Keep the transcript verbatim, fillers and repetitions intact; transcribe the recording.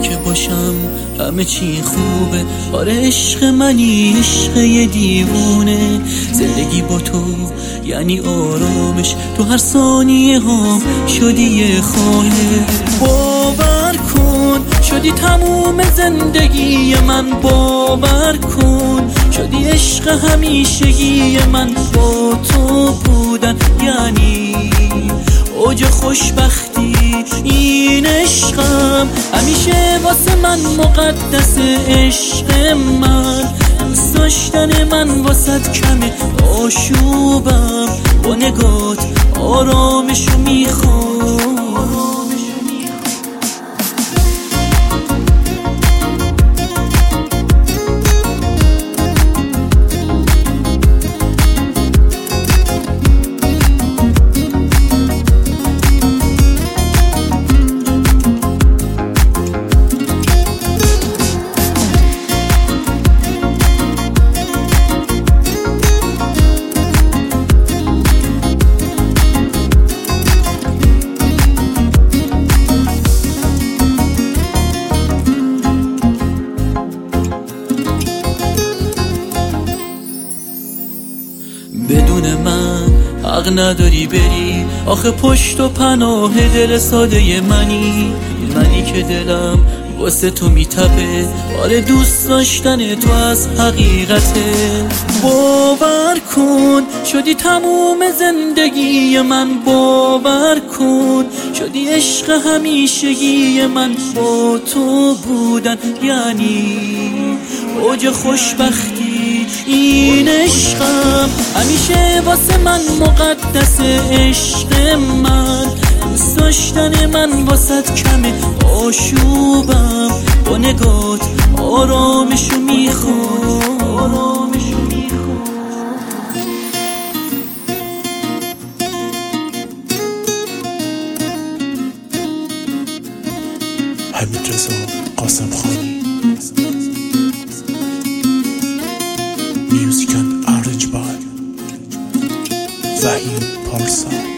که باشم همه چی خوبه. آره عشق منی، عشق یه دیوونه. زندگی با تو یعنی آرامش، تو هر ثانیه ها شدی یه خانه. باور کن شدی تموم زندگی من، باور کن شدی عشق همیشگی من. با تو بودن یعنی اوج خوشبختی. این عشقم همیشه واسه من مقدس. عشق من دوست داشتن من واسه کمه. آشوبم با نگات آرامشو میخوام. بدون من حق نداری بری، آخه پشت و پناه دل ساده منی. منی که دلم واسه تو میتپه، آره دوست داشتن تو از حقیقته. باور کن شدی تموم زندگی من، باور کن شدی عشق همیشگی من. با تو بودن یعنی اوج خوشبختی. این عشقم همیشه واسه من مقدس. عشق من دوست داشتن من واسه کمه. آشوبم با نگات آرامشو میخوام. حمید رضا قاسمخانی. Music and arranged by Zahir Parsa.